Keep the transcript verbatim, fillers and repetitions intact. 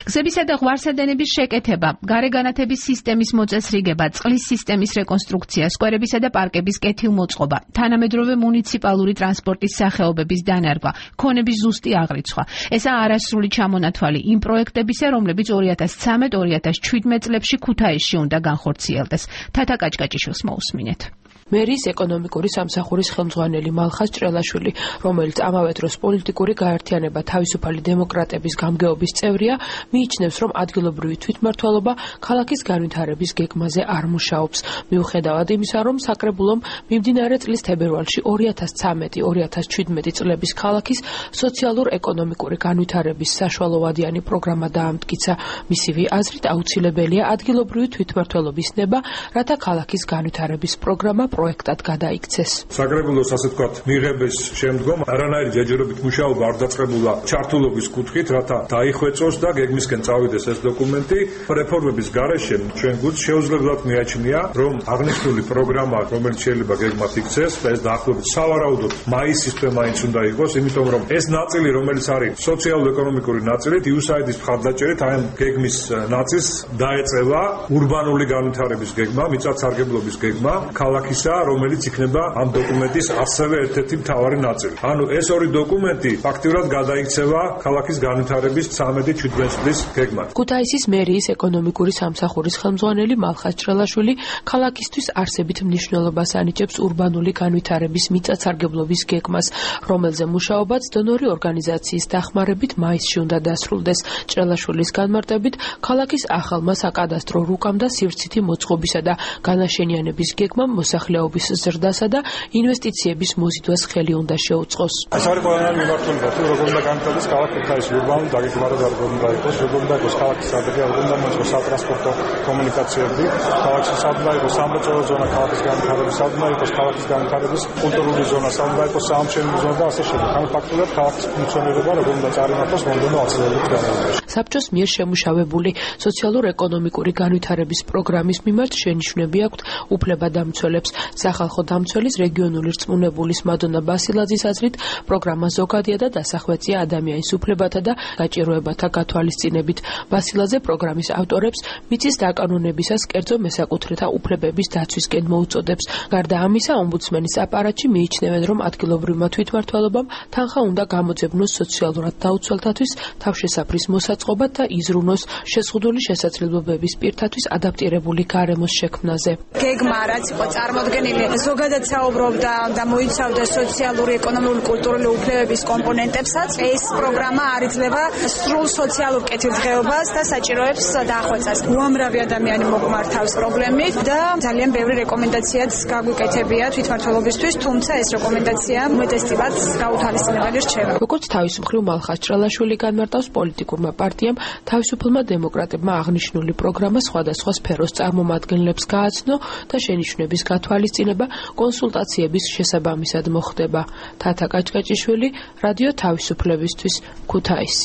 გზებისა და ღვარსადენების შეკეთება, გარეგანათების სისტემის მოწესრიგება, წყლის სისტემის რეკონსტრუქცია, სკვერებისა და პარკების კეთილმოწყობა, თანამედროვე მუნიციპალური ტრანსპორტის სახეობების დანერგვა, ქონების ზუსტი აღრიცხვა. ესაა არასრული ჩამონათვალი იმ პროექტებისა, რომლებიც ორი ათას ცხრამეტ ორი ათას ჩვიდმეტ წლებში ქუთაისში უნდა განხორციელდეს. თათა კაჭკაჭიშვილს მოусმინეთ. მერის ეკონომიკური სამსახურის ხელმძღვანელი მალხაზ ჭრელაშვილი, რომელიც ამავე დროს პოლიტიკური გაერთიანება თავისუფალი დემოკრატების გამგეობის წევრია, მიიჩნევს, რომ ადგილობრივი თვითმმართველობა ქალაქის განვითარების გეგმაზე არ მუშაობს. მიუხედავად იმისა, რომ საკრებულომ მიმდინარე წლის თებერვალში ორი ათას ცხრამეტი ორი ათას შვიდმეტი წლების ქალაქის სოციალურ-ეკონომიკური განვითარების საშუალოვადიანი პროგრამა დაამტკიცა. მისივე აზრით აუცილებელია ადგილობრივი თვითმმართველობის ნება, რათა ქალაქის განვითარების პროგრამა პროექტად გადაიქცეს. საკრებულოს ასე ვთქვათ, მიღების შემდგომ არანაირი ჯერჯერობით მუშაობა არ დაწყებულა ჩართულობის კუთხით, რათა დაიხვეწოს და გეგმისკენ წავიდეს ეს დოკუმენტი. რეფორმების გარეშე ჩვენ გულს შეუძლებლად მიაჩნია, რომ აღნიშნული პროგრამა, რომელიც შეიძლება გეგმად იქცეს, ეს დაახლოებით სავარაუდოდ მაისის თვე მაინც უნდა იყოს, იმიტომ რომ ეს ნაწილი, რომელიც არის სოციალურ-ეკონომიკური ნაწილი, იუსაიდის მხარდაჭერით აი ამ გეგმის ნაწილს დაეწევა ურბანული განვითარების გეგმა, მიწათსარგებლობის გეგმა, ქალაქის რომელიც იქნება ამ დოკუმენტის ასევე ერთ-ერთი მთავარი ნაწილი. ანუ ეს ორი დოკუმენტი ფაქტიურად გადაიქცევა ქალაქის განვითარების ცხრამეტი შვიდმეტი წლის გეგმად. ქუთაისის მერიის ეკონომიკური სამსახურის ხელმძღვანელი მალხაზ ჭრელაშვილი ქალაქისთვის არსებით მნიშვნელობას ანიჭებს ურბანული განვითარების მიწათსარგებლობის გეგმას, რომელზე მუშაობაც დონორი ორგანიზაციის დახმარებით მაისში უნდა დასრულდეს. ჭრელაშვილის განმარტებით, ქალაქის ახალმა საკადასტრო რუკამ და სივრცითი მოწყობისა და განაშენიანების გეგმამ მოსახლეობის ზრდასა და ინვესტიციების მოზიდვას ხელი უნდა შეუწყოს. ეს არის ყველანაირი მიმართულება, თუ როგორ უნდა განვითარდეს ქალაქი ქუთაისი ურბანული დაგეგმარება და როგორ უნდა იყოს, როგორ უნდა იყოს ქალაქის სადგური, როგორ უნდა მოიწყოს სატრანსპორტო კომუნიკაციები, ქალაქის სადგური, სამრეწველო ზონა, ქალაქის განვითარების სადგური, იყოს ქალაქის განვითარების კულტურული ზონა, სამრეწველო საამშენებლო ზონა და ასე შემდეგ. ამ ფაქტურად ქალაქის ფუნქციონირება როგორ უნდა წარიმართოს მომდევნო ათი წლების განმავლობაში. საბჭოს მიერ შემუშავებული სოციალურ-ეკონომიკური განვითარების პროგრამის მიმართ შენიშვნები აქვთ უფლებადამცველებს. სახალხო დამცველის რეგიონული რწმუნებულის მადონა ბასილაძის აზრით, პროგრამა ზოგადია და დასახვეწია ადამიანის უფლებათა და გაჭიროებათა გათვალისწინებით. ბასილაძე პროგრამის ავტორებს მიწის დაკანონებისას კერძო მესაკუთრეთა უფლებების დაცვისკენ მოუწოდებს. გარდა ამისა, ომბუდსმენის აპარატში მიიჩნევენ, რომ ადგილობრივმა თვითმმართველობამ თანხა უნდა გამოძებნოს სოციალურად დაუცველთათვის თავშესაფრის მოსაწყობად და იზრუნოს შეზღუდული შესაძლებლობების პირთათვის ადაპტირებული გარემოს შექმნაზე. გეგმა რაც იყო წარმოდგენილი, ზოგადად საუბრობდა და მოიცავდა სოციალური, ეკონომიკური, კულტურული უფლებების კომპონენტებსაც. ეს პროგრამა არ იძლევა სრულ სოციალურ კეთილდღეობას და საჭიროებს დახვეწას. უამრავი ადამიანი მოგმართავს პრობლემით და ძალიან ბევრი რეკომენდაციაც გაგვიკეთებია თვითმმართველობისთვის, თუმცა ეს რეკომენდაცია უმეტესწილად გაუთავისუფლებელი რჩება. როგორც თავის მხრივ მალხაზ ჭრელაშვილი განმარტავს, პოლიტიკურმა პარტიამ თავისუფლმა დემოკრატებმა აღნიშნული პროგრამა სხვადასხვა სფეროს წარმომადგენლებს გააცნო და შენიშვნების გათვალისწინება კონსულტაციების შესაბამისად მოხდება. თათა კაჭკაჭიშვილი, რადიო თავისუფლებისთვის, ქუთაისი.